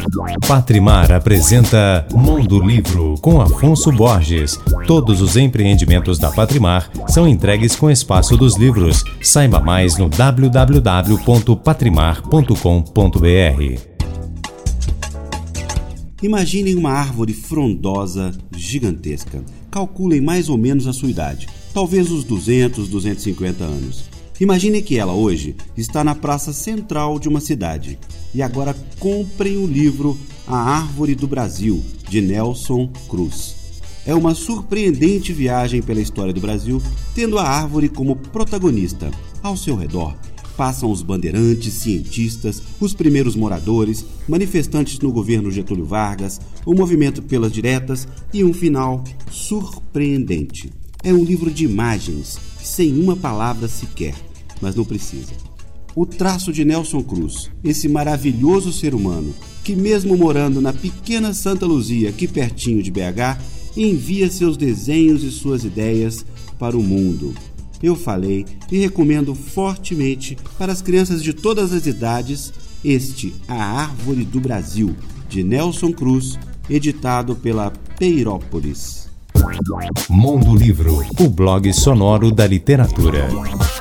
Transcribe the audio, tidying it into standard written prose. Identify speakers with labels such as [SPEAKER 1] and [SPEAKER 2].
[SPEAKER 1] Patrimar apresenta Mundo Livro com Afonso Borges. Todos os empreendimentos da Patrimar são entregues com espaço dos livros. Saiba mais no www.patrimar.com.br.
[SPEAKER 2] Imaginem uma árvore frondosa, gigantesca. Calculem mais ou menos a sua idade, talvez uns 200, 250 anos. Imagine que ela hoje está na praça central de uma cidade. E agora comprem o livro A Árvore do Brasil, de Nelson Cruz. É uma surpreendente viagem pela história do Brasil, tendo a árvore como protagonista. Ao seu redor passam os bandeirantes, cientistas, os primeiros moradores, manifestantes no governo Getúlio Vargas, o movimento pelas diretas e um final surpreendente. É um livro de imagens, sem uma palavra sequer, mas não precisa. O traço de Nelson Cruz, esse maravilhoso ser humano, que mesmo morando na pequena Santa Luzia, aqui pertinho de BH, envia seus desenhos e suas ideias para o mundo. Eu falei e recomendo fortemente para as crianças de todas as idades A Árvore do Brasil, de Nelson Cruz, editado pela Peirópolis.
[SPEAKER 1] Mundo Livro, o blog sonoro da literatura.